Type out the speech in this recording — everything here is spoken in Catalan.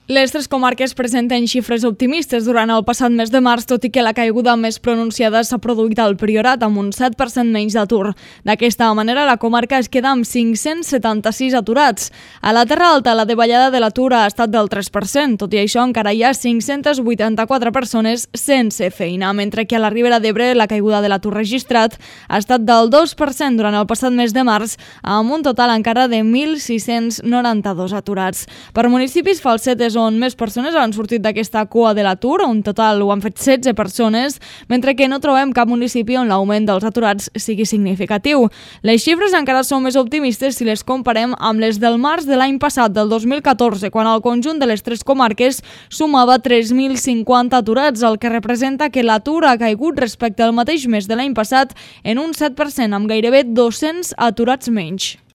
Les tres comarques presenten xifres optimistes durant el passat mes de març, tot i que la caiguda més pronunciada s'ha produït al Priorat, amb un 7% menys d'atur. D'aquesta manera, la comarca es queda amb 576 aturats. A la Terra Alta, la davallada de l'atur ha estat del 3%, tot i això encara hi ha 584 persones sense feina, mentre que a la Ribera d'Ebre la caiguda de l'atur registrat ha estat del 2% durant el passat mes de març, amb un total encara de 1.692 aturats. Per municipis, Falset és on més persones han sortit d'aquesta cua de l'atur, un total ho han fet 16 persones, mentre que no trobem cap municipi on l'augment dels aturats sigui significatiu. Les xifres encara són més optimistes si les comparem amb les del març de l'any passat, del 2014, quan el conjunt de les tres comarques sumava 3.050 aturats, el que representa que l'atur ha caigut respecte al mateix mes de l'any passat en un 7%, amb gairebé 200 aturats menys.